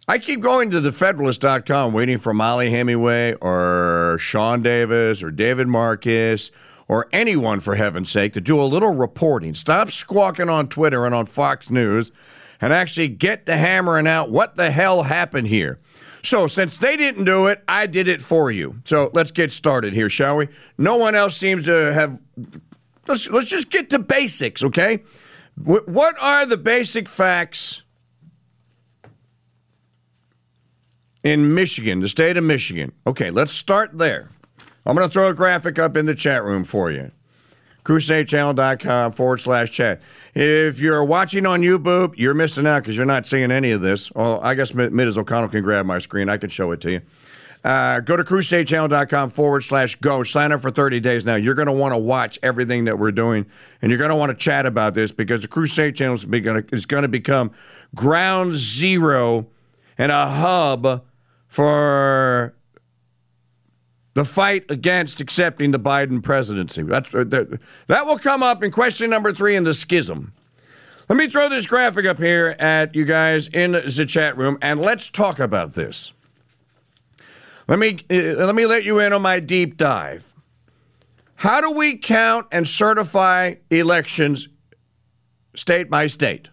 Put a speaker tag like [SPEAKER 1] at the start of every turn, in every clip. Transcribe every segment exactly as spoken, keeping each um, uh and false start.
[SPEAKER 1] I keep going to the Federalist dot com waiting for Molly Hemingway or Sean Davis or David Marcus or anyone, for heaven's sake, to do a little reporting. Stop squawking on Twitter and on Fox News and actually get to hammering out what the hell happened here. So since they didn't do it, I did it for you. So let's get started here, shall we? No one else seems to have... Let's, let's just get to basics, okay? W- what are the basic facts in Michigan, the state of Michigan? Okay, let's start there. I'm going to throw a graphic up in the chat room for you. Crusade.channel.com forward slash chat. If you're watching on YouTube, you're missing out because you're not seeing any of this. Well, I guess Miz O'Connell can grab my screen. I can show it to you. Uh, go to Crusade.channel.com forward slash go. Sign up for thirty days now. You're going to want to watch everything that we're doing, and you're going to want to chat about this because the Crusade Channel is going to become ground zero and a hub for the fight against accepting the Biden presidency. That's, that, that will come up in question number three in the schism. Let me throw this graphic up here at you guys in the chat room, and let's talk about this. Let me, uh, let me let you in on my deep dive. How do we count and certify elections state by state?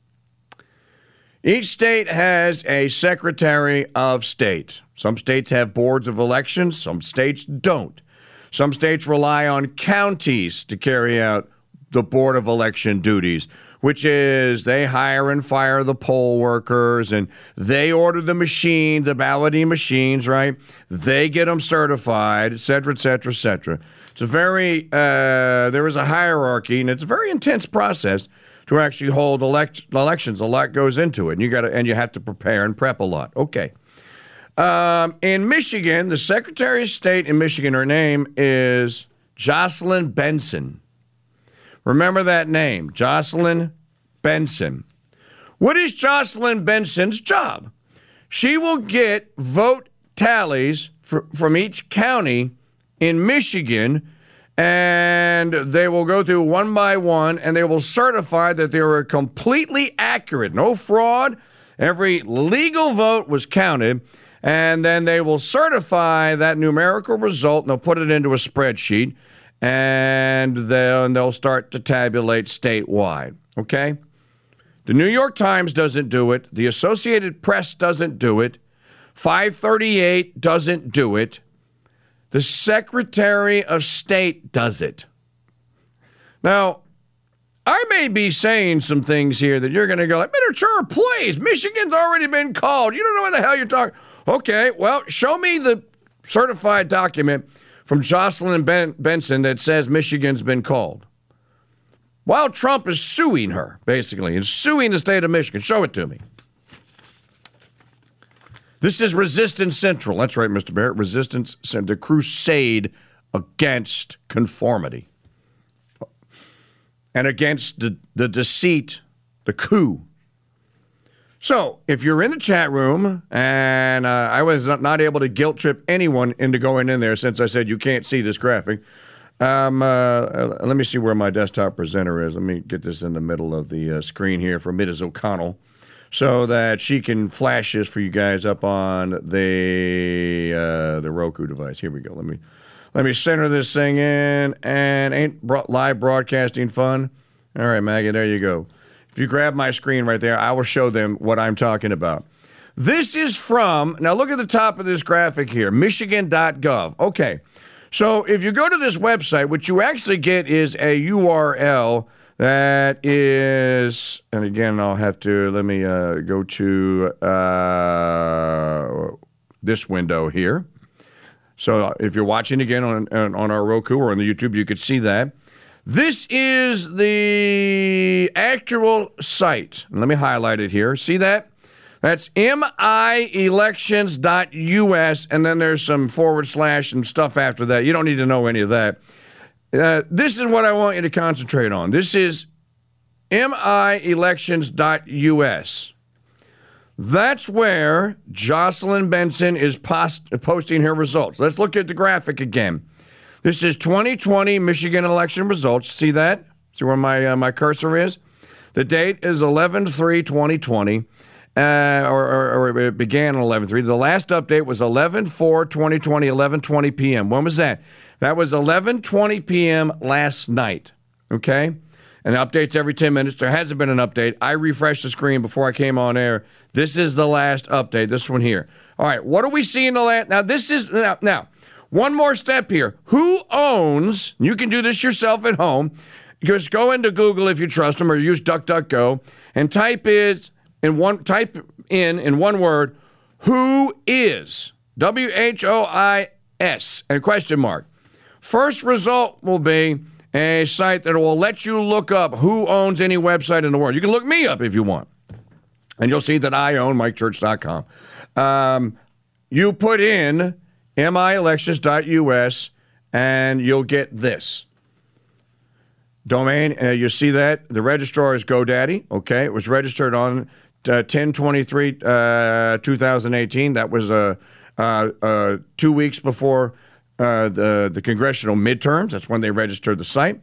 [SPEAKER 1] Each state has a Secretary of State. Some states have boards of elections. Some states don't. Some states rely on counties to carry out the Board of Election duties, which is they hire and fire the poll workers, and they order the machine, the balloting machines, right? They get them certified, et cetera, et cetera, et cetera. It's a very, uh, there is a hierarchy, and it's a very intense process to actually hold elect- elections. A lot goes into it, and you got to, and you have to prepare and prep a lot. Okay. Um, in Michigan, the Secretary of State in Michigan, her name is Jocelyn Benson. Remember that name, Jocelyn Benson. What is Jocelyn Benson's job? She will get vote tallies for, from each county in Michigan, and they will go through one by one, and they will certify that they were completely accurate. No fraud. Every legal vote was counted, and then they will certify that numerical result, and they'll put it into a spreadsheet, and then they'll start to tabulate statewide, okay? The New York Times doesn't do it. The Associated Press doesn't do it. five thirty-eight doesn't do it. The Secretary of State does it. Now, I may be saying some things here that you're going to go, Miniature, please, Michigan's already been called. You don't know what the hell you're talking. Okay, well, show me the certified document from Jocelyn ben- Benson that says Michigan's been called. While Trump is suing her, basically, and suing the state of Michigan. Show it to me. This is Resistance Central. That's right, Mister Barrett. Resistance Central. The crusade against conformity. And against the, the deceit, the coup. So, if you're in the chat room, and uh, I was not, not able to guilt trip anyone into going in there since I said you can't see this graphic. Um, uh, let me see where my desktop presenter is. Let me get this in the middle of the uh, screen here for Miz O'Connell so that she can flash this for you guys up on the uh, the Roku device. Here we go. Let me let me center this thing in, and ain't bro- live broadcasting fun? All right, Maggie, there you go. If you grab my screen right there, I will show them what I'm talking about. This is from, now look at the top of this graphic here, Michigan dot gov. Okay, so if you go to this website, what you actually get is a U R L that is, and again, I'll have to, let me uh, go to uh, this window here. So if you're watching again on, on our Roku or on the YouTube, you could see that. This is the actual site. Let me highlight it here. See that? That's M I elections dot U S, and then there's some forward slash and stuff after that. You don't need to know any of that. Uh, this is what I want you to concentrate on. This is M I elections dot U S. That's where Jocelyn Benson is post- posting her results. Let's look at the graphic again. This is twenty twenty Michigan election results. See that? See where my uh, my cursor is? The date is eleven three twenty twenty. uh, or, or, or it began on eleven three. The last update was eleven four twenty twenty, eleven twenty p.m. When was that? That was eleven twenty p.m. last night, okay? And updates every ten minutes. There hasn't been an update. I refreshed the screen before I came on air. This is the last update, this one here. All right, what do we see in the last? Now, this is, now, now, one more step here. Who owns, you can do this yourself at home, just go into Google if you trust them or use DuckDuckGo and type is in one, type in, in one word, who is, W H O I S, and a question mark. First result will be a site that will let you look up who owns any website in the world. You can look me up if you want, and you'll see that I own Mike Church dot com. Um, you put in m i elections dot u s, and you'll get this. Domain, uh, you see that? The registrar is GoDaddy, okay? It was registered on uh, ten twenty-three twenty eighteen. That was uh, uh, uh, two weeks before Uh, the, the congressional midterms. That's when they registered the site.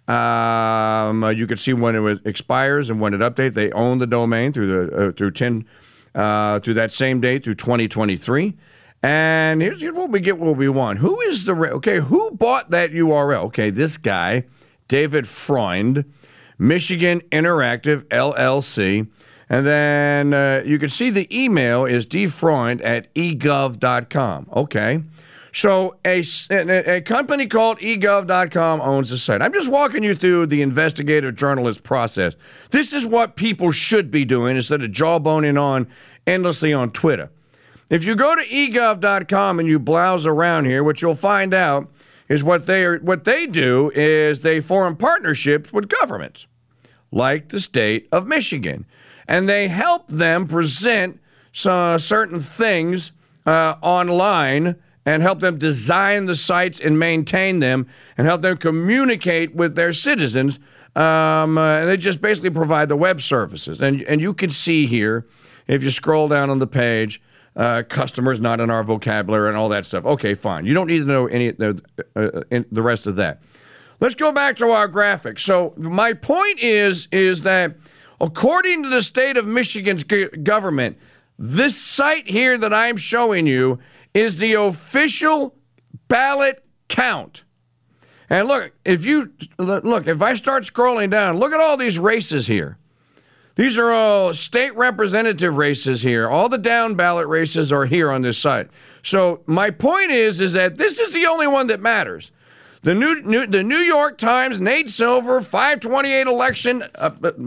[SPEAKER 1] Um, uh, you can see when it was, expires and when it updates. They own the domain through the uh, through ten uh, through that same date through twenty twenty-three. And here's, here's what we get. What we want. Who is the okay? Who bought that U R L? Okay, this guy, David Freund, Michigan Interactive L L C. And then uh, you can see the email is dfreund at e gov dot com. Okay. So a, a company called e gov dot com owns the site. I'm just walking you through the investigative journalist process. This is what people should be doing instead of jawboning on endlessly on Twitter. If you go to e gov dot com and you browse around here, what you'll find out is what they are, what they do is they form partnerships with governments, like the state of Michigan, and they help them present uh, certain things uh, online and help them design the sites and maintain them and help them communicate with their citizens. Um, uh, they just basically provide the web services. And, and you can see here, if you scroll down on the page, uh, customers not in our vocabulary and all that stuff. Okay, fine. You don't need to know any the, uh, the rest of that. Let's go back to our graphic. So my point is, is that according to the state of Michigan's government, this site here that I'm showing you is the official ballot count. And look, if you look, if I start scrolling down, look at all these races here. These are all state representative races here. All the down ballot races are here on this site. So my point is, is that this is the only one that matters. The New, New the New York Times, Nate Silver, five twenty-eight election, uh,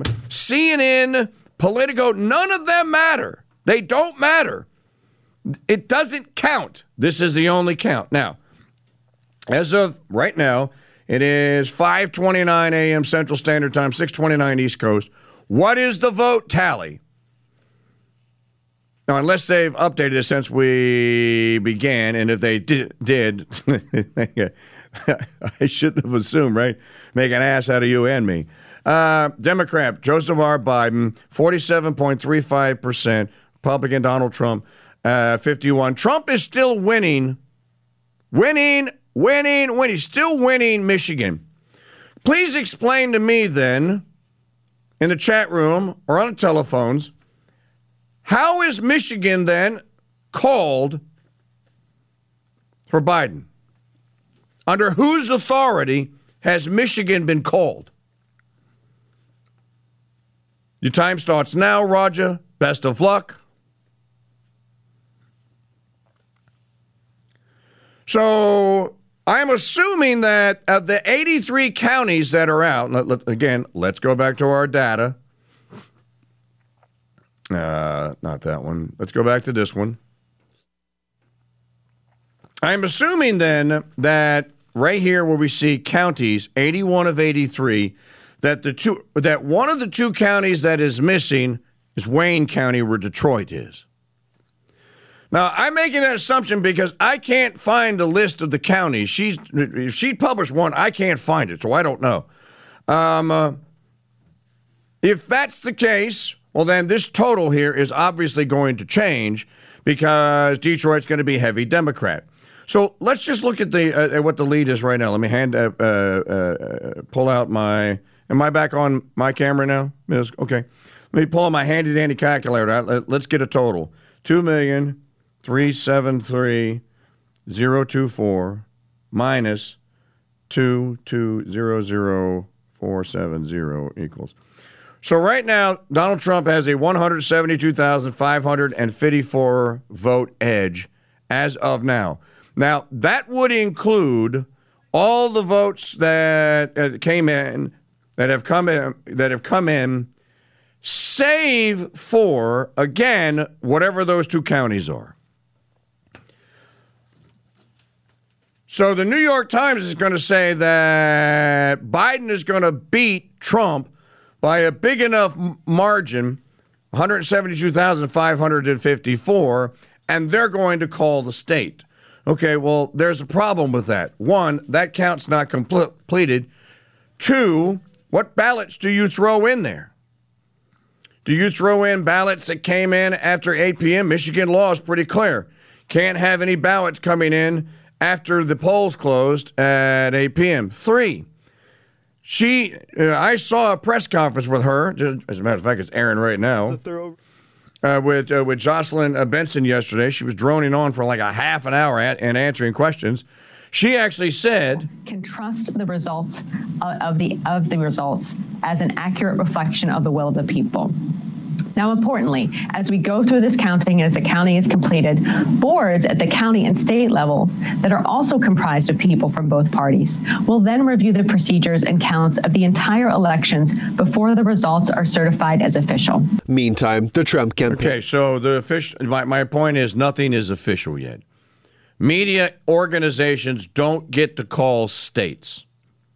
[SPEAKER 1] C N N, Politico, none of them matter. They don't matter. It doesn't count. This is the only count. Now, as of right now, it is five twenty-nine a.m. Central Standard Time, six twenty-nine East Coast. What is the vote tally? Now, unless they've updated it since we began, and if they did, did I shouldn't have assumed, right? Make an ass out of you and me. Uh, Democrat Joseph R. Biden, forty-seven point three five percent. Republican Donald Trump, uh, fifty-one. Trump is still winning, winning, winning, winning, still winning Michigan. Please explain to me then, in the chat room or on the telephones, how is Michigan then called for Biden? Under whose authority has Michigan been called? Your time starts now, Roger. Best of luck. So I'm assuming that of the eighty-three counties that are out, let, let, again, let's go back to our data. Uh, not that one. Let's go back to this one. I'm assuming then that right here where we see counties, eighty-one of eighty-three, that the two that one of the two counties that is missing is Wayne County, where Detroit is. Now, I'm making that assumption because I can't find a list of the counties. She's, if she published one, I can't find it, so I don't know. Um, uh, if that's the case, well, then this total here is obviously going to change because Detroit's going to be heavy Democrat. So let's just look at the uh, at what the lead is right now. Let me hand uh, uh, uh, pull out my. Am I back on my camera now? Yes, okay. Let me pull my handy-dandy calculator out. Let's get a total. two million three hundred seventy-three thousand twenty-four minus two two zero zero four seven zero equals. So right now, Donald Trump has a one hundred seventy-two thousand five hundred fifty-four vote edge as of now. Now, that would include all the votes that came in, that have come in, that have come in, save for, again, whatever those two counties are. So the New York Times is going to say that Biden is going to beat Trump by a big enough margin, one hundred seventy-two thousand five hundred fifty-four, and they're going to call the state. Okay, well, there's a problem with that. One, that count's not completed. Two, what ballots do you throw in there? Do you throw in ballots that came in after eight p.m.? Michigan law is pretty clear. Can't have any ballots coming in after the polls closed at eight p.m. Three, she, uh, I saw a press conference with her. As a matter of fact, it's airing right now.
[SPEAKER 2] It's a thorough-
[SPEAKER 1] Uh, with uh, with Jocelyn uh, Benson yesterday. She was droning on for like a half an hour at, and answering questions. She actually said,
[SPEAKER 3] "Can trust the results uh, of the of the results as an accurate reflection of the will of the people." Now, importantly, as we go through this counting, as the counting is completed, boards at the county and state levels that are also comprised of people from both parties will then review the procedures and counts of the entire elections before the results are certified as official.
[SPEAKER 2] Meantime, the Trump campaign.
[SPEAKER 1] okay, so the official, my, my point is nothing is official yet. Media organizations don't get to call states.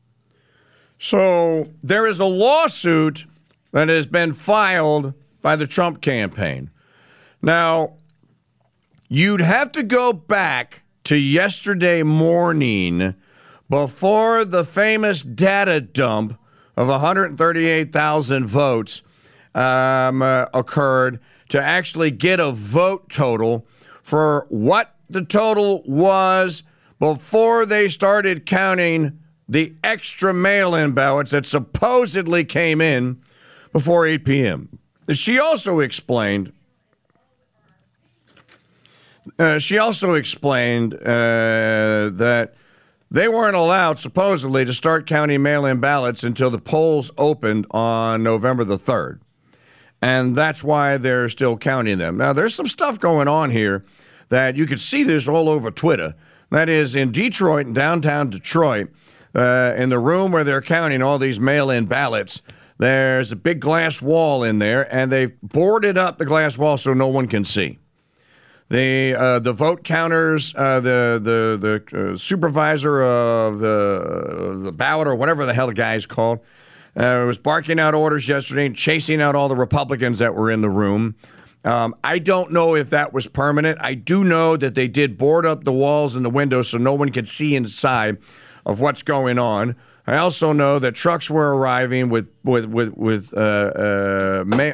[SPEAKER 1] So there is a lawsuit that has been filed by the Trump campaign. Now, you'd have to go back to yesterday morning before the famous data dump of one hundred thirty-eight thousand votes um, uh, occurred to actually get a vote total for what the total was before they started counting the extra mail-in ballots that supposedly came in before eight p.m. She also explained. Uh, she also explained uh, that they weren't allowed, supposedly, to start counting mail-in ballots until the polls opened on November the third, and that's why they're still counting them. Now, there's some stuff going on here that you could see this all over Twitter. That is, in Detroit, in downtown Detroit, uh, in the room where they're counting all these mail-in ballots. There's a big glass wall in there, and they've boarded up the glass wall so no one can see. The uh, the vote counters, uh, the the the uh, supervisor of the uh, the ballot or whatever the hell the guy's called, uh, was barking out orders yesterday and chasing out all the Republicans that were in the room. Um, I don't know if that was permanent. I do know that they did board up the walls and the windows so no one could see inside of what's going on. I also know that trucks were arriving with with with with uh, uh, ma-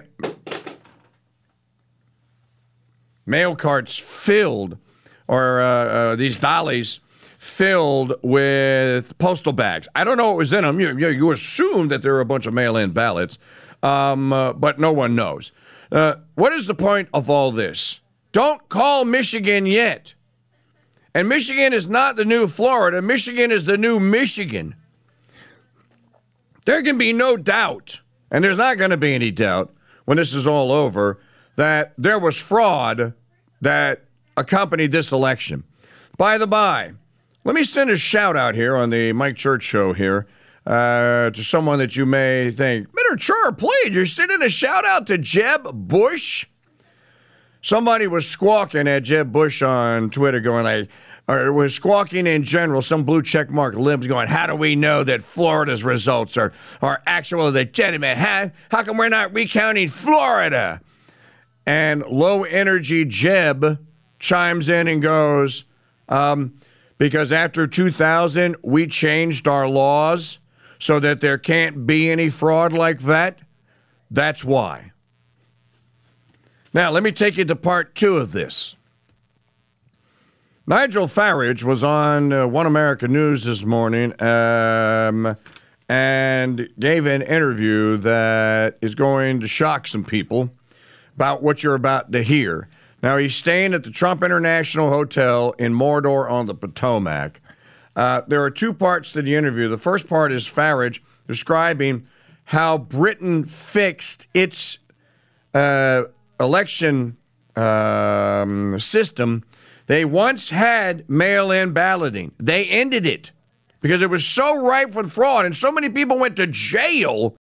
[SPEAKER 1] mail carts filled, or uh, uh, these dollies filled with postal bags. I don't know what was in them. You, you, you assume that there are a bunch of mail-in ballots, um, uh, but no one knows. Uh, what is the point of all this? Don't call Michigan yet. And Michigan is not the new Florida. Michigan is the new Michigan. There can be no doubt, and there's not going to be any doubt when this is all over, that there was fraud that accompanied this election. By the by, let me send a shout out here on the Mike Church Show here uh, to someone that you may think, Mister Chur, please, you're sending a shout out to Jeb Bush. Somebody was squawking at Jeb Bush on Twitter going like, or was squawking in general, some blue check mark libs going, how do we know that Florida's results are, are actual legitimate? How, how come we're not recounting Florida? And low energy Jeb chimes in and goes, um, because after two thousand, we changed our laws so that there can't be any fraud like that. That's why. Now, let me take you to part two of this. Nigel Farage was on uh, One America News this morning, um, and gave an interview that is going to shock some people about what you're about to hear. Now, he's staying at the Trump International Hotel in Mordor on the Potomac. Uh, there are two parts to the interview. The first part is Farage describing how Britain fixed its uh, election um, system. They once had mail-in balloting. They ended it because it was so rife with fraud, and so many people went to jail